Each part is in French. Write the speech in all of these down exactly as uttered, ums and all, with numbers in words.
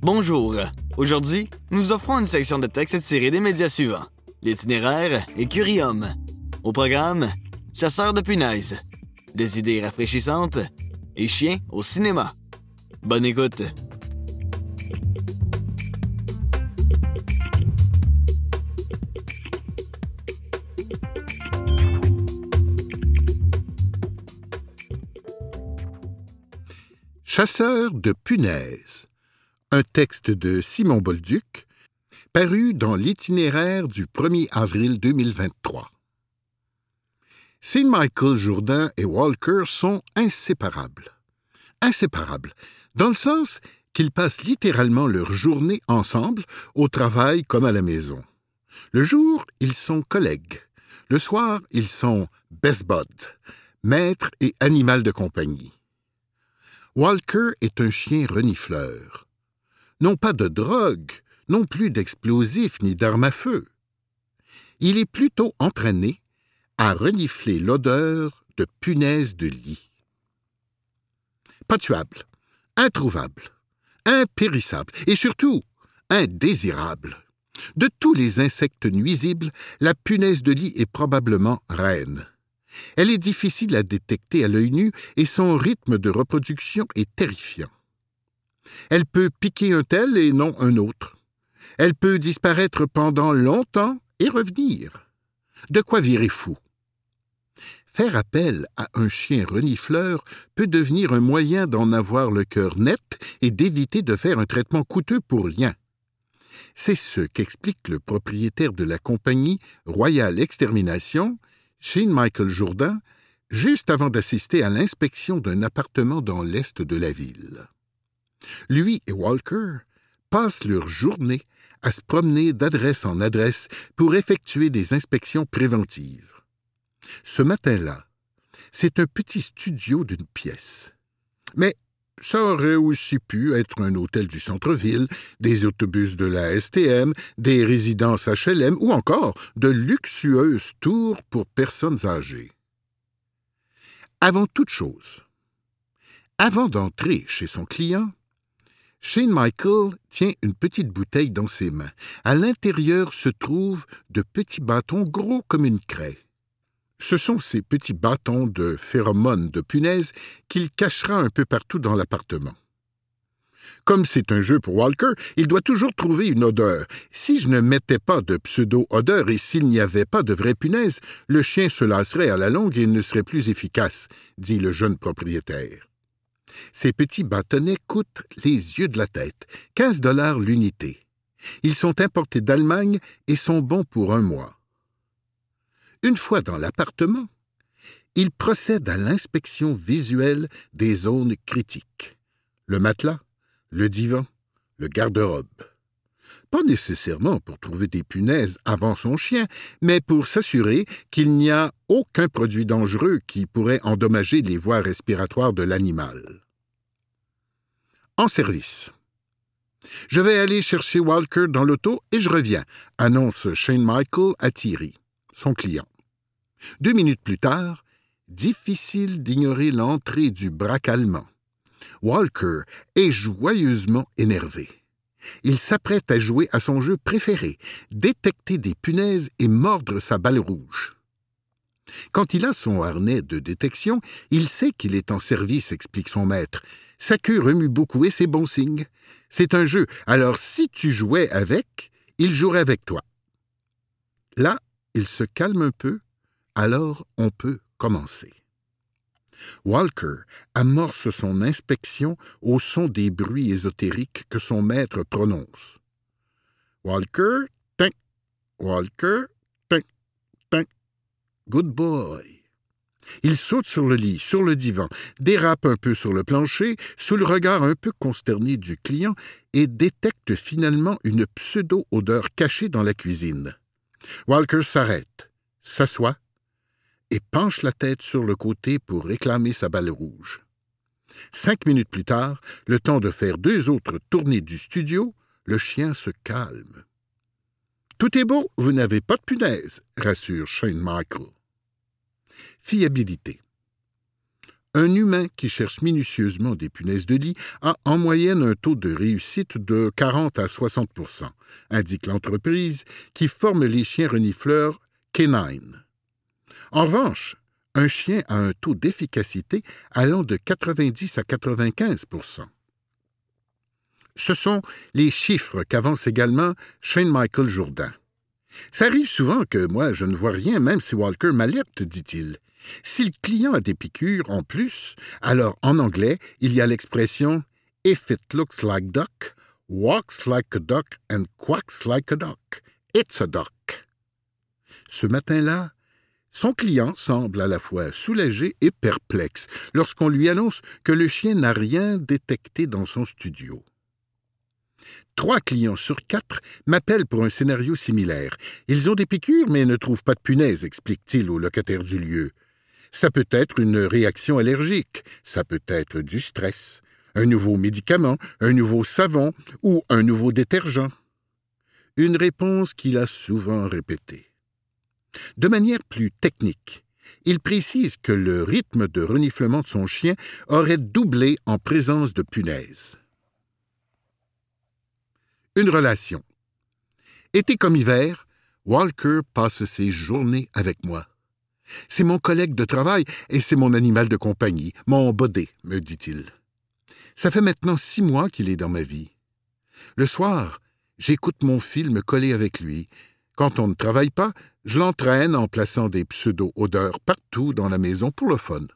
Bonjour. Aujourd'hui, nous offrons une section de texte tirée des médias suivants. L'itinéraire et Curium. Au programme, Chasseurs de punaises. Des idées rafraîchissantes et Chiens au cinéma. Bonne écoute. Chasseurs de punaises. Un texte de Simon Bolduc, paru dans l'itinéraire du premier avril deux mille vingt-trois. Saint Michael Jourdain et Walker sont inséparables. Inséparables, dans le sens qu'ils passent littéralement leur journée ensemble, au travail comme à la maison. Le jour, ils sont collègues. Le soir, ils sont best buds, maître et animal de compagnie. Walker est un chien renifleur. Non pas de drogue, non plus d'explosifs ni d'armes à feu. Il est plutôt entraîné à renifler l'odeur de punaises de lit. Pas tuable, introuvable, impérissable et surtout indésirable. De tous les insectes nuisibles, la punaise de lit est probablement reine. Elle est difficile à détecter à l'œil nu et son rythme de reproduction est terrifiant. Elle peut piquer un tel et non un autre. Elle peut disparaître pendant longtemps et revenir. De quoi virer fou. Faire appel à un chien renifleur peut devenir un moyen d'en avoir le cœur net et d'éviter de faire un traitement coûteux pour rien. C'est ce qu'explique le propriétaire de la compagnie Royale Extermination, Saint Michael Jourdain, juste avant d'assister à l'inspection d'un appartement dans l'est de la ville. Lui et Walker passent leur journée à se promener d'adresse en adresse pour effectuer des inspections préventives. Ce matin-là, c'est un petit studio d'une pièce. Mais ça aurait aussi pu être un hôtel du centre-ville, des autobus de la S T M, des résidences H L M ou encore de luxueuses tours pour personnes âgées. Avant toute chose, avant d'entrer chez son client, Saint Michael tient une petite bouteille dans ses mains. À l'intérieur se trouvent de petits bâtons gros comme une craie. Ce sont ces petits bâtons de phéromones de punaises qu'il cachera un peu partout dans l'appartement. Comme c'est un jeu pour Walker, il doit toujours trouver une odeur. Si je ne mettais pas de pseudo-odeur et s'il n'y avait pas de vraie punaise, le chien se lasserait à la longue et ne serait plus efficace, dit le jeune propriétaire. Ces petits bâtonnets coûtent les yeux de la tête, quinze dollars l'unité. Ils sont importés d'Allemagne et sont bons pour un mois. Une fois dans l'appartement, il procède à l'inspection visuelle des zones critiques. Le matelas, le divan, le garde-robe. Pas nécessairement pour trouver des punaises avant son chien, mais pour s'assurer qu'il n'y a aucun produit dangereux qui pourrait endommager les voies respiratoires de l'animal. En service. Je vais aller chercher Walker dans l'auto et je reviens, annonce Saint Michael à Thierry, son client. Deux minutes plus tard, difficile d'ignorer l'entrée du braque allemand. Walker est joyeusement énervé. Il s'apprête à jouer à son jeu préféré, détecter des punaises et mordre sa balle rouge. Quand il a son harnais de détection, il sait qu'il est en service, explique son maître. Sa queue remue beaucoup et c'est bon signe. C'est un jeu, alors si tu jouais avec, il jouerait avec toi. Là, il se calme un peu, alors on peut commencer. Walker amorce son inspection au son des bruits ésotériques que son maître prononce. Walker, tin, Walker, tin, tin. Good boy. Il saute sur le lit, sur le divan, dérape un peu sur le plancher, sous le regard un peu consterné du client, et détecte finalement une pseudo-odeur cachée dans la cuisine. Walker s'arrête, s'assoit, et penche la tête sur le côté pour réclamer sa balle rouge. Cinq minutes plus tard, le temps de faire deux autres tournées du studio, le chien se calme. « Tout est beau, vous n'avez pas de punaise », rassure Saint Michael. Fiabilité. Un humain qui cherche minutieusement des punaises de lit a en moyenne un taux de réussite de quarante à soixante pour cent, indique l'entreprise qui forme les chiens renifleurs Canine. En revanche, un chien a un taux d'efficacité allant de quatre-vingt-dix à quatre-vingt-quinze pour cent. Ce sont les chiffres qu'avance également Shane Michael Jourdain. Ça arrive souvent que moi, je ne vois rien, même si Walker m'alerte, dit-il. Si le client a des piqûres en plus, alors en anglais, il y a l'expression « If it looks like duck, walks like a duck and quacks like a duck, it's a duck ». Ce matin-là, son client semble à la fois soulagé et perplexe lorsqu'on lui annonce que le chien n'a rien détecté dans son studio. Trois clients sur quatre m'appellent pour un scénario similaire. Ils ont des piqûres mais ne trouvent pas de punaises, explique-t-il au locataire du lieu. Ça peut être une réaction allergique, ça peut être du stress, un nouveau médicament, un nouveau savon ou un nouveau détergent. Une réponse qu'il a souvent répétée. De manière plus technique, il précise que le rythme de reniflement de son chien aurait doublé en présence de punaises. Une relation. Été comme hiver, Walker passe ses journées avec moi. C'est mon collègue de travail et c'est mon animal de compagnie, mon bodé, me dit-il. Ça fait maintenant six mois qu'il est dans ma vie. Le soir, j'écoute mon film collé avec lui. Quand on ne travaille pas, je l'entraîne en plaçant des pseudo-odeurs partout dans la maison pour le fun.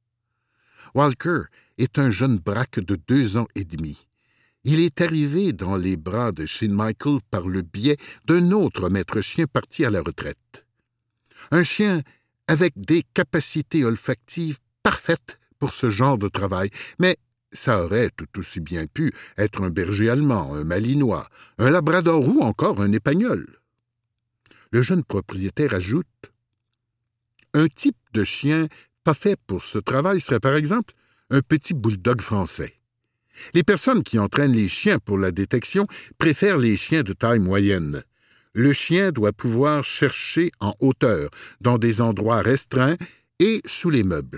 Walker est un jeune braque de deux ans et demi. Il est arrivé dans les bras de Shane Michael par le biais d'un autre maître chien parti à la retraite. Un chien avec des capacités olfactives parfaites pour ce genre de travail, mais ça aurait tout aussi bien pu être un berger allemand, un malinois, un labrador ou encore un épagnol. Le jeune propriétaire ajoute « Un type de chien pas fait pour ce travail serait par exemple un petit bulldog français. Les personnes qui entraînent les chiens pour la détection préfèrent les chiens de taille moyenne. Le chien doit pouvoir chercher en hauteur, dans des endroits restreints et sous les meubles. »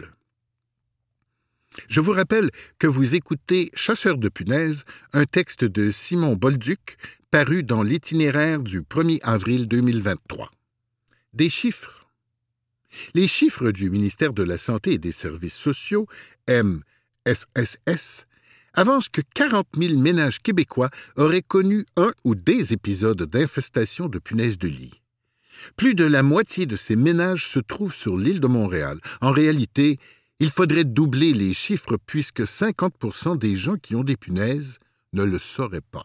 Je vous rappelle que vous écoutez Chasseur de punaises, un texte de Simon Bolduc, paru dans l'itinéraire du premier avril deux mille vingt-trois. Des chiffres. Les chiffres du ministère de la Santé et des Services sociaux, M S S S, avancent que quarante mille ménages québécois auraient connu un ou des épisodes d'infestation de punaises de lit. Plus de la moitié de ces ménages se trouvent sur l'île de Montréal. En réalité, il faudrait doubler les chiffres puisque cinquante pour cent des gens qui ont des punaises ne le sauraient pas.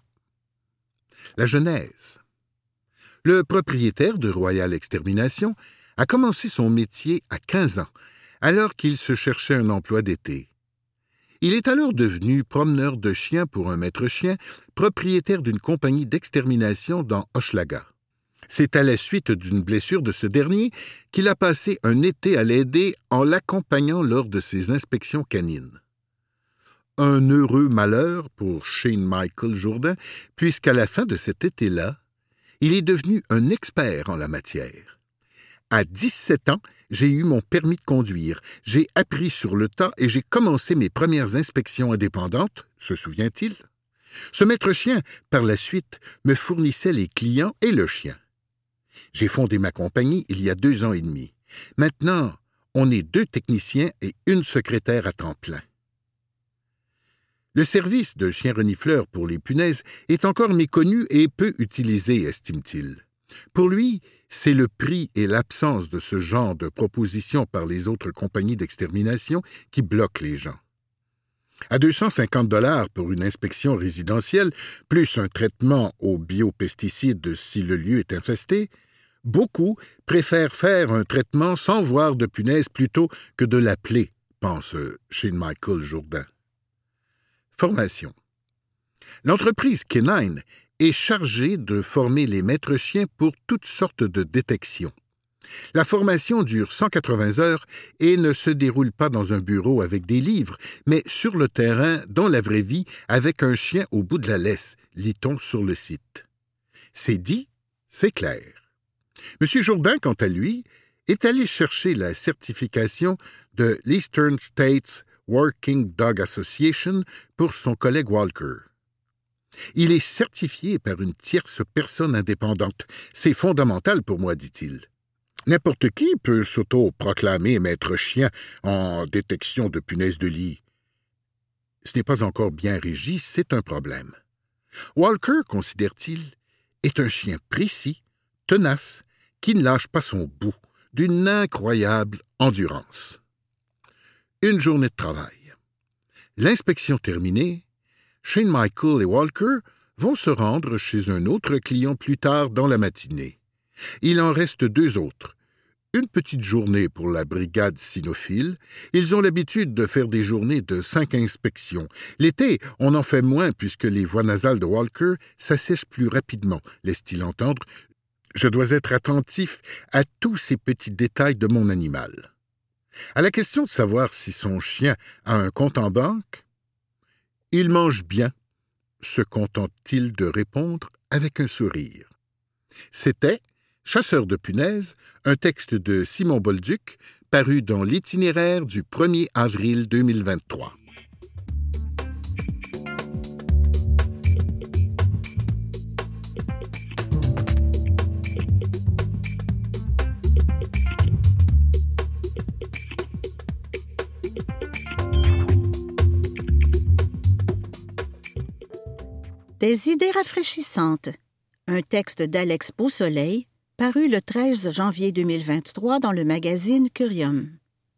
La genèse. Le propriétaire de Royal Extermination a commencé son métier à quinze ans, alors qu'il se cherchait un emploi d'été. Il est alors devenu promeneur de chiens pour un maître chien, propriétaire d'une compagnie d'extermination dans Hochelaga. C'est à la suite d'une blessure de ce dernier qu'il a passé un été à l'aider en l'accompagnant lors de ses inspections canines. Un heureux malheur pour Shane Michael Jourdain, puisqu'à la fin de cet été-là, il est devenu un expert en la matière. À dix-sept ans, j'ai eu mon permis de conduire, j'ai appris sur le tas et j'ai commencé mes premières inspections indépendantes, se souvient-il? Ce maître chien, par la suite, me fournissait les clients et le chien. J'ai fondé ma compagnie il y a deux ans et demi. Maintenant, on est deux techniciens et une secrétaire à temps plein. Le service de chien renifleur pour les punaises est encore méconnu et peu utilisé, estime-t-il. Pour lui, c'est le prix et l'absence de ce genre de propositions par les autres compagnies d'extermination qui bloquent les gens. À deux cent cinquante dollars pour une inspection résidentielle, plus un traitement aux biopesticides si le lieu est infesté, beaucoup préfèrent faire un traitement sans voir de punaise plutôt que de l'appeler, pense Shane Michael Jourdain. Formation. L'entreprise Canine est chargée de former les maîtres chiens pour toutes sortes de détections. La formation dure cent quatre-vingts heures et ne se déroule pas dans un bureau avec des livres, mais sur le terrain, dans la vraie vie, avec un chien au bout de la laisse, lit-on sur le site. C'est dit, c'est clair. M. Jourdain, quant à lui, est allé chercher la certification de l'Eastern States Working Dog Association pour son collègue Walker. Il est certifié par une tierce personne indépendante. C'est fondamental pour moi, dit-il. N'importe qui peut s'auto-proclamer maître chien en détection de punaises de lit. Ce n'est pas encore bien régi, c'est un problème. Walker, considère-t-il, est un chien précis, tenace, qui ne lâche pas son bout, d'une incroyable endurance. Une journée de travail. L'inspection terminée, Shane Michael et Walker vont se rendre chez un autre client plus tard dans la matinée. Il en reste deux autres. Une petite journée pour la brigade cynophile. Ils ont l'habitude de faire des journées de cinq inspections. L'été, on en fait moins puisque les voies nasales de Walker s'assèchent plus rapidement, laisse-t-il entendre. Je dois être attentif à tous ces petits détails de mon animal. À la question de savoir si son chien a un compte en banque, il mange bien, se contente-t-il de répondre avec un sourire. C'était Chasseur de punaises, un texte de Simon Bolduc, paru dans l'itinéraire du premier avril deux mille vingt-trois. Des idées rafraîchissantes. Un texte d'Alex Beausoleil, paru le treize janvier deux mille vingt-trois dans le magazine Curium.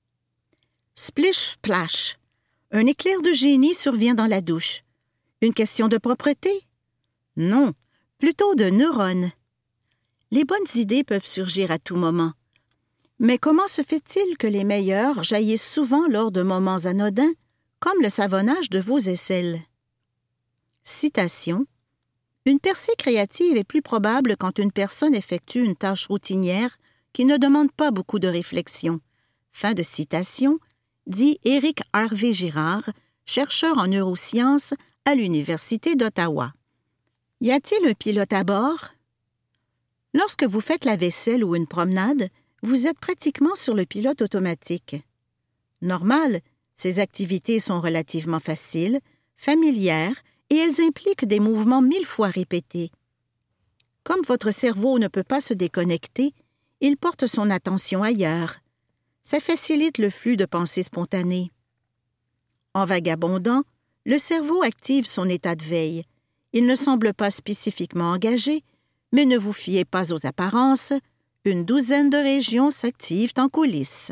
Splish splash. Un éclair de génie survient dans la douche. Une question de propreté? Non, plutôt de neurones. Les bonnes idées peuvent surgir à tout moment. Mais comment se fait-il que les meilleures jaillissent souvent lors de moments anodins, comme le savonnage de vos aisselles? Citation. Une percée créative est plus probable quand une personne effectue une tâche routinière qui ne demande pas beaucoup de réflexion. Fin de citation, dit Éric Harvey Girard, chercheur en neurosciences à l'Université d'Ottawa. Y a-t-il un pilote à bord? Lorsque vous faites la vaisselle ou une promenade, vous êtes pratiquement sur le pilote automatique. Normal, ces activités sont relativement faciles, familières, et elles impliquent des mouvements mille fois répétés. Comme votre cerveau ne peut pas se déconnecter, il porte son attention ailleurs. Ça facilite le flux de pensées spontanées. En vagabondant, le cerveau active son état de veille. Il ne semble pas spécifiquement engagé, mais ne vous fiez pas aux apparences, une douzaine de régions s'activent en coulisses.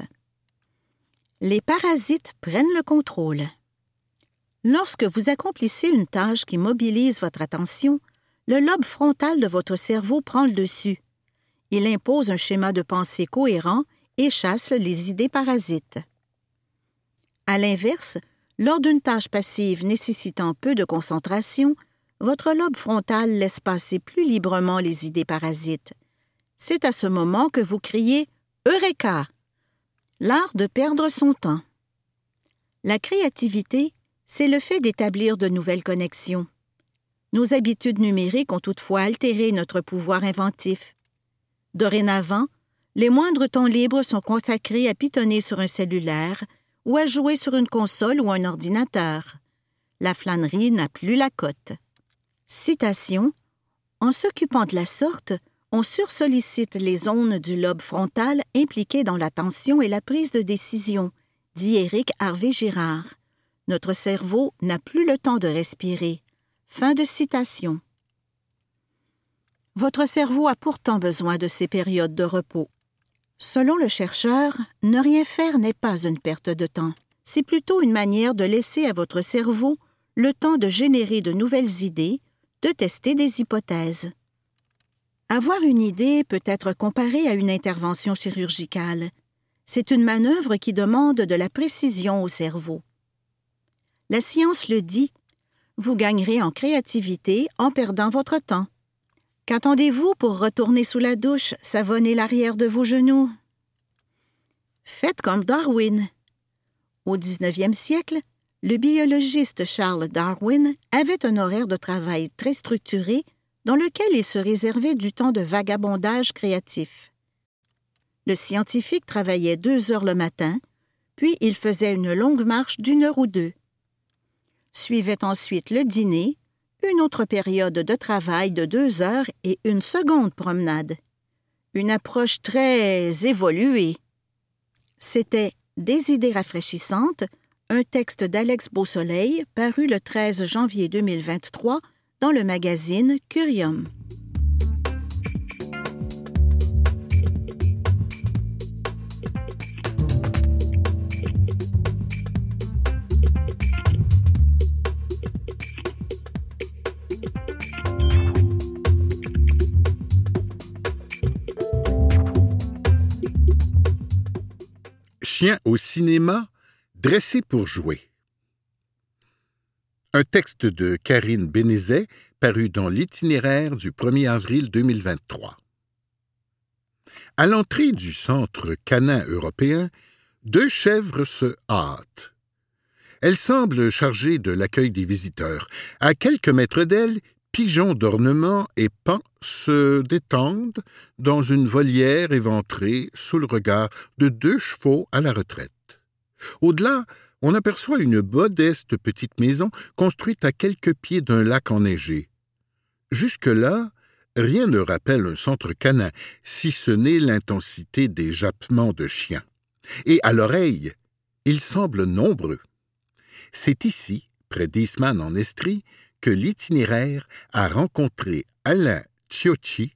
Les parasites prennent le contrôle. Lorsque vous accomplissez une tâche qui mobilise votre attention, le lobe frontal de votre cerveau prend le dessus. Il impose un schéma de pensée cohérent et chasse les idées parasites. À l'inverse, lors d'une tâche passive nécessitant peu de concentration, votre lobe frontal laisse passer plus librement les idées parasites. C'est à ce moment que vous criez « Eureka !» L'art de perdre son temps. La créativité, c'est le fait d'établir de nouvelles connexions. Nos habitudes numériques ont toutefois altéré notre pouvoir inventif. Dorénavant, les moindres temps libres sont consacrés à pitonner sur un cellulaire ou à jouer sur une console ou un ordinateur. La flânerie n'a plus la cote. Citation. En s'occupant de la sorte, on sursollicite les zones du lobe frontal impliquées dans l'attention et la prise de décision, dit Éric Harvey Girard. Notre cerveau n'a plus le temps de respirer. Fin de citation. Votre cerveau a pourtant besoin de ces périodes de repos. Selon le chercheur, ne rien faire n'est pas une perte de temps. C'est plutôt une manière de laisser à votre cerveau le temps de générer de nouvelles idées, de tester des hypothèses. Avoir une idée peut être comparé à une intervention chirurgicale. C'est une manœuvre qui demande de la précision au cerveau. La science le dit, vous gagnerez en créativité en perdant votre temps. Qu'attendez-vous pour retourner sous la douche, savonner l'arrière de vos genoux? Faites comme Darwin. Au dix-neuvième siècle, le biologiste Charles Darwin avait un horaire de travail très structuré dans lequel il se réservait du temps de vagabondage créatif. Le scientifique travaillait deux heures le matin, puis ils faisaient une longue marche d'une heure ou deux. Suivait ensuite le dîner, une autre période de travail de deux heures et une seconde promenade. Une approche très évoluée. C'était « Des idées rafraîchissantes », un texte d'Alex Beausoleil paru le treize janvier deux mille vingt-trois dans le magazine Curium. Chien au cinéma, dressé pour jouer. Un texte de Karine Bénézet, paru dans l'Itinéraire du premier avril deux mille vingt-trois. À l'entrée du centre canin européen, deux chèvres se hâtent. Elles semblent chargées de l'accueil des visiteurs. À quelques mètres d'elles, pigeons d'ornement et paons se détendent dans une volière éventrée sous le regard de deux chevaux à la retraite. Au-delà, on aperçoit une modeste petite maison construite à quelques pieds d'un lac enneigé. Jusque-là, rien ne rappelle un centre canin, si ce n'est l'intensité des jappements de chiens. Et à l'oreille, ils semblent nombreux. C'est ici, près d'Eastman en Estrie, que l'Itinéraire a rencontré Alain Ciocci,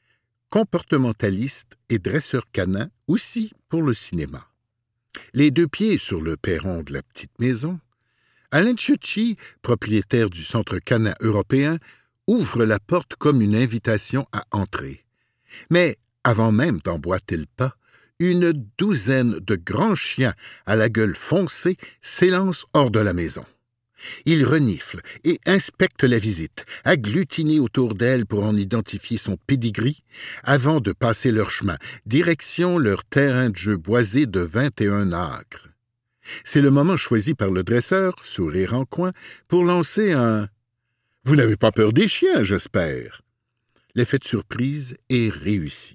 comportementaliste et dresseur canin, aussi pour le cinéma. Les deux pieds sur le perron de la petite maison, Alain Ciocci, propriétaire du centre canin européen, ouvre la porte comme une invitation à entrer. Mais, avant même d'emboîter le pas, une douzaine de grands chiens à la gueule foncée s'élancent hors de la maison. Ils reniflent et inspectent la visite, agglutinés autour d'elle pour en identifier son pédigree, avant de passer leur chemin, direction leur terrain de jeu boisé de vingt et un acres. C'est le moment choisi par le dresseur, sourire en coin, pour lancer un « Vous n'avez pas peur des chiens, j'espère ?» L'effet de surprise est réussi.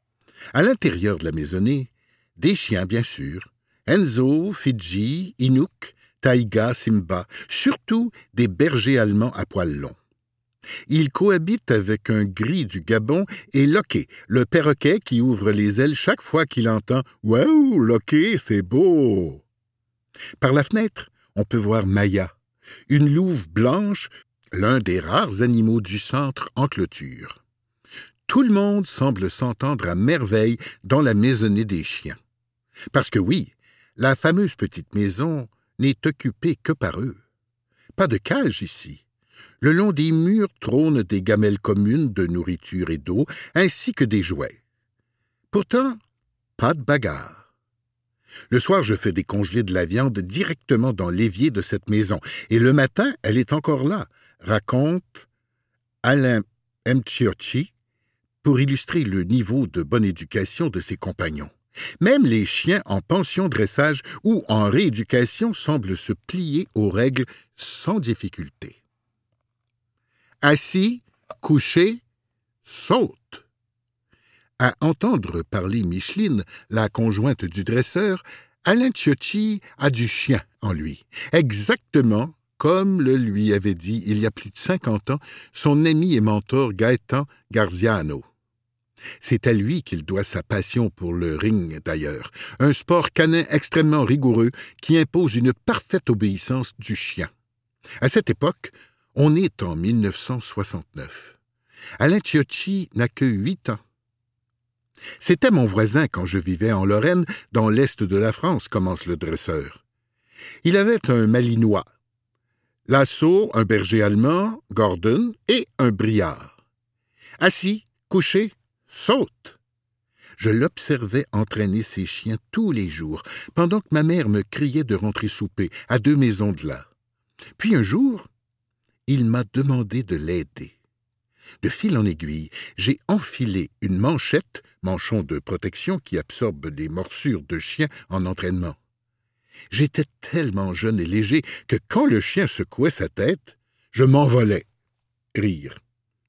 À l'intérieur de la maisonnée, des chiens, bien sûr, Enzo, Fidji, Inuk, Taïga, Simba, surtout des bergers allemands à poils longs. Ils cohabitent avec un gris du Gabon et Loké, le perroquet qui ouvre les ailes chaque fois qu'il entend « Waouh, Loké, c'est beau !» Par la fenêtre, on peut voir Maya, une louve blanche, l'un des rares animaux du centre en clôture. Tout le monde semble s'entendre à merveille dans la maisonnée des chiens. Parce que oui, la fameuse petite maison n'est occupée que par eux. Pas de cage ici. Le long des murs trônent des gamelles communes de nourriture et d'eau, ainsi que des jouets. Pourtant, pas de bagarre. Le soir, je fais décongeler de la viande directement dans l'évier de cette maison, et le matin, elle est encore là, raconte Alain Ciocci, pour illustrer le niveau de bonne éducation de ses compagnons. Même les chiens en pension dressage ou en rééducation semblent se plier aux règles sans difficulté. Assis, couché, saute. À entendre parler Micheline, la conjointe du dresseur, Alain Ciocci a du chien en lui, exactement comme le lui avait dit il y a plus de cinquante ans son ami et mentor Gaëtan Garziano. C'est à lui qu'il doit sa passion pour le ring, d'ailleurs, un sport canin extrêmement rigoureux qui impose une parfaite obéissance du chien. À cette époque, on est en mille neuf cent soixante-neuf. Alain Ciocci n'a que huit ans. C'était mon voisin quand je vivais en Lorraine, dans l'est de la France, commence le dresseur. Il avait un Malinois, Lasso, un berger allemand, Gordon et un briard. Assis, couché, saute. Je l'observais entraîner ses chiens tous les jours, pendant que ma mère me criait de rentrer souper, à deux maisons de là. Puis un jour, il m'a demandé de l'aider. De fil en aiguille, j'ai enfilé une manchette, manchon de protection qui absorbe les morsures de chien en entraînement. J'étais tellement jeune et léger que quand le chien secouait sa tête, je m'envolais. Rire.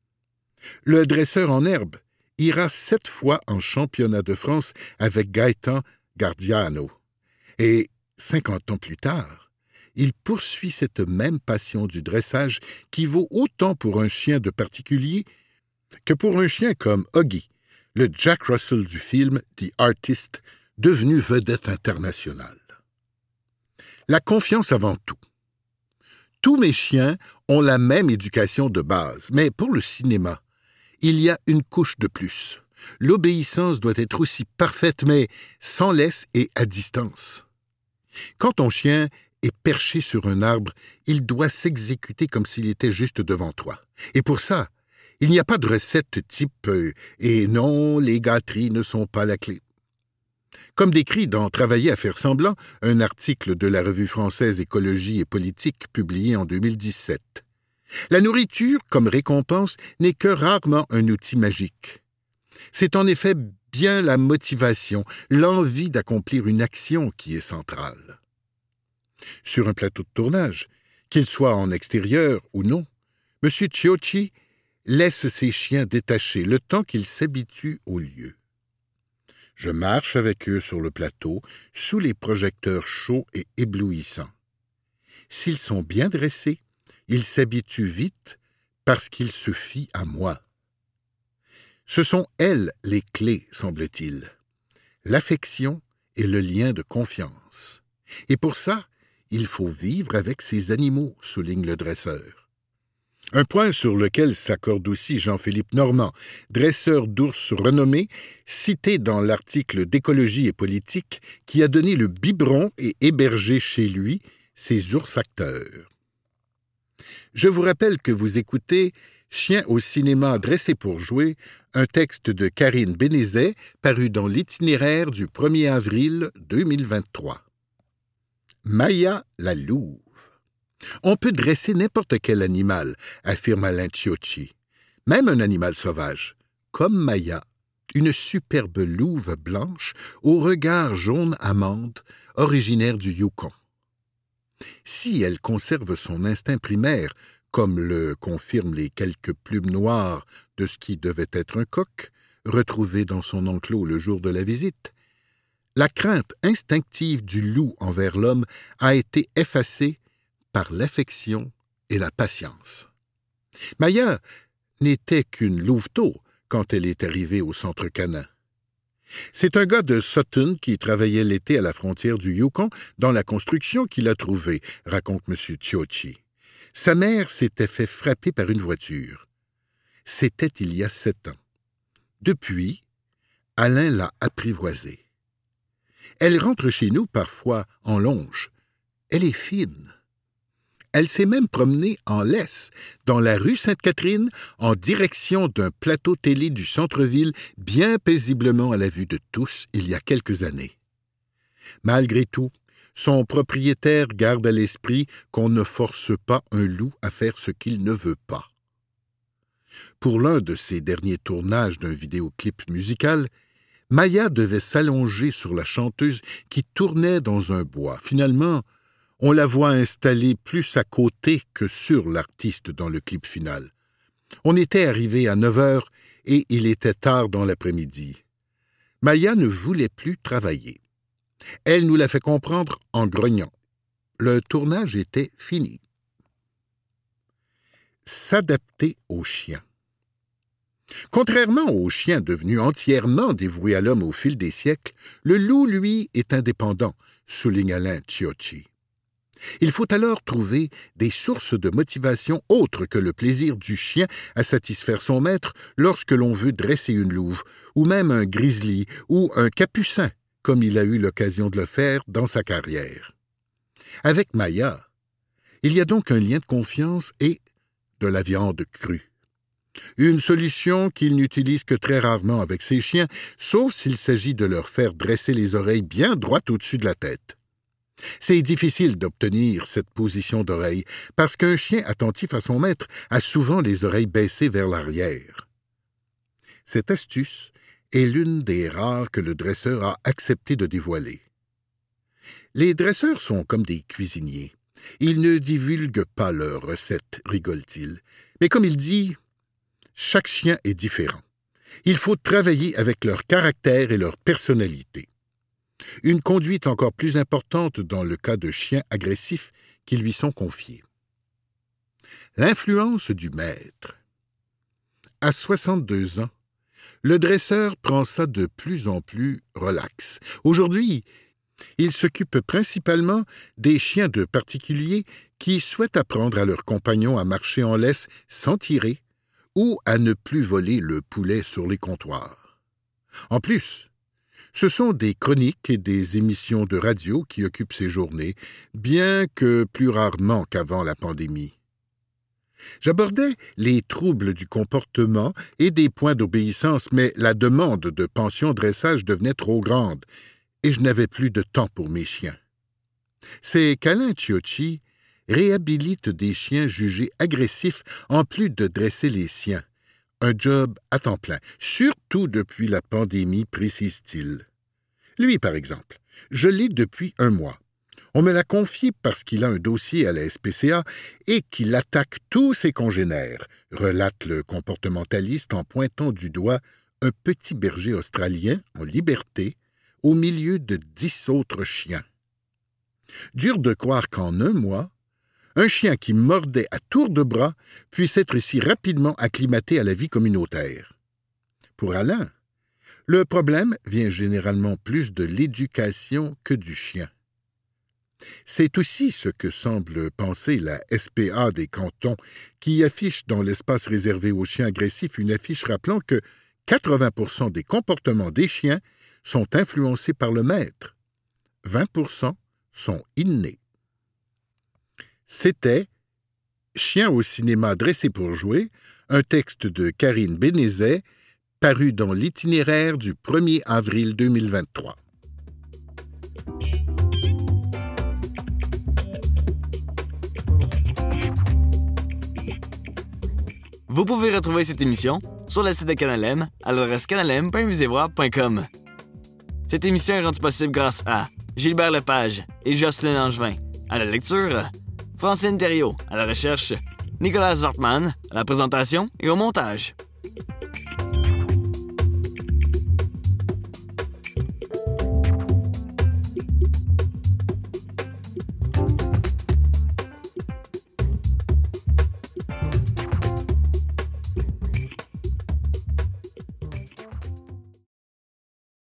Le dresseur en herbe ira sept fois en championnat de France avec Gaëtan Garziano. Et Cinquante ans plus tard, il poursuit cette même passion du dressage qui vaut autant pour un chien de particulier que pour un chien comme Huggy, le Jack Russell du film The Artist, devenu vedette internationale. La confiance avant tout. Tous mes chiens ont la même éducation de base, mais pour le cinéma, il y a une couche de plus. L'obéissance doit être aussi parfaite, mais sans laisse et à distance. Quand ton chien est perché sur un arbre, il doit s'exécuter comme s'il était juste devant toi. Et pour ça, il n'y a pas de recette type euh, « et non, les gâteries ne sont pas la clé ». Comme décrit dans « Travailler à faire semblant », un article de la revue française Écologie et politique publié en deux mille dix-sept. La nourriture, comme récompense, n'est que rarement un outil magique. C'est en effet bien la motivation, l'envie d'accomplir une action qui est centrale. Sur un plateau de tournage, qu'il soit en extérieur ou non, M. Ciocci laisse ses chiens détachés le temps qu'ils s'habituent au lieu. Je marche avec eux sur le plateau, sous les projecteurs chauds et éblouissants. S'ils sont bien dressés, ils s'habituent vite parce qu'ils se fient à moi. Ce sont elles les clés, semble-t-il. L'affection et le lien de confiance. Et pour ça, il faut vivre avec ces animaux, souligne le dresseur. Un point sur lequel s'accorde aussi Jean-Philippe Normand, dresseur d'ours renommé, cité dans l'article d'Écologie et politique qui a donné le biberon et hébergé chez lui ses ours acteurs. Je vous rappelle que vous écoutez Chien au cinéma dressé pour jouer, un texte de Karine Bénézet paru dans l'Itinéraire du premier avril deux mille vingt-trois. Maya la louve. On peut dresser n'importe quel animal, affirme Alain Ciocci, même un animal sauvage, comme Maya, une superbe louve blanche au regard jaune amande, originaire du Yukon. Si elle conserve son instinct primaire, comme le confirment les quelques plumes noires de ce qui devait être un coq, retrouvé dans son enclos le jour de la visite, la crainte instinctive du loup envers l'homme a été effacée par l'affection et la patience. Maya n'était qu'une louveteau quand elle est arrivée au centre canin. C'est un gars de Sutton qui travaillait l'été à la frontière du Yukon dans la construction qui l'a trouvée, raconte M. Ciocci. Sa mère s'était fait frapper par une voiture. C'était il y a sept ans. Depuis, Alain l'a apprivoisée. Elle rentre chez nous parfois en longe. Elle est fine. Elle s'est même promenée en laisse dans la rue Sainte-Catherine en direction d'un plateau télé du centre-ville bien paisiblement à la vue de tous il y a quelques années. Malgré tout, son propriétaire garde à l'esprit qu'on ne force pas un loup à faire ce qu'il ne veut pas. Pour l'un de ses derniers tournages d'un vidéoclip musical, Maya devait s'allonger sur la chanteuse qui tournait dans un bois. Finalement, on la voit installée plus à côté que sur l'artiste dans le clip final. On était arrivé à neuf heures et il était tard dans l'après-midi. Maya ne voulait plus travailler. Elle nous l'a fait comprendre en grognant. Le tournage était fini. S'adapter aux chiens. Contrairement aux chiens devenus entièrement dévoués à l'homme au fil des siècles, le loup, lui, est indépendant, souligne Alain Ciocci. Il faut alors trouver des sources de motivation autres que le plaisir du chien à satisfaire son maître lorsque l'on veut dresser une louve, ou même un grizzly ou un capucin, comme il a eu l'occasion de le faire dans sa carrière. Avec Maya, il y a donc un lien de confiance et de la viande crue. Une solution qu'il n'utilise que très rarement avec ses chiens, sauf s'il s'agit de leur faire dresser les oreilles bien droites au-dessus de la tête. C'est difficile d'obtenir cette position d'oreille, parce qu'un chien attentif à son maître a souvent les oreilles baissées vers l'arrière. Cette astuce est l'une des rares que le dresseur a accepté de dévoiler. Les dresseurs sont comme des cuisiniers. Ils ne divulguent pas leurs recettes, rigole-t-il. Mais comme il dit, chaque chien est différent. Il faut travailler avec leur caractère et leur personnalité. Une conduite encore plus importante dans le cas de chiens agressifs qui lui sont confiés. L'influence du maître. À soixante-deux ans, le dresseur prend ça de plus en plus relax. Aujourd'hui, il s'occupe principalement des chiens de particuliers qui souhaitent apprendre à leurs compagnons à marcher en laisse sans tirer ou à ne plus voler le poulet sur les comptoirs. En plus, ce sont des chroniques et des émissions de radio qui occupent ses journées, bien que plus rarement qu'avant la pandémie. J'abordais les troubles du comportement et des points d'obéissance, mais la demande de pension dressage devenait trop grande et je n'avais plus de temps pour mes chiens. Ces câlins Chiocci réhabilitent des chiens jugés agressifs en plus de dresser les siens. Un job à temps plein, surtout depuis la pandémie, précise-t-il. Lui, par exemple, je l'ai depuis un mois. On me l'a confié parce qu'il a un dossier à la S P C A et qu'il attaque tous ses congénères, relate le comportementaliste en pointant du doigt un petit berger australien en liberté au milieu de dix autres chiens. Dur de croire qu'en un mois, un chien qui mordait à tour de bras puisse être si rapidement acclimaté à la vie communautaire. Pour Alain, le problème vient généralement plus de l'éducation que du chien. C'est aussi ce que semble penser la S P A des cantons, qui affiche dans l'espace réservé aux chiens agressifs une affiche rappelant que quatre-vingts pour cent des comportements des chiens sont influencés par le maître. vingt pour cent sont innés. C'était « Chien au cinéma dressé pour jouer », un texte de Karine Bénézet, paru dans l'itinéraire du premier avril deux mille vingt-trois. Vous pouvez retrouver cette émission sur le site de Canal M à l'adresse canalem point visevoix point com. Cette émission est rendue possible grâce à Gilbert Lepage et Jocelyne Langevin. À la lecture, Francine Thériault. À la recherche, Nicolas Wartman. À la présentation et au montage,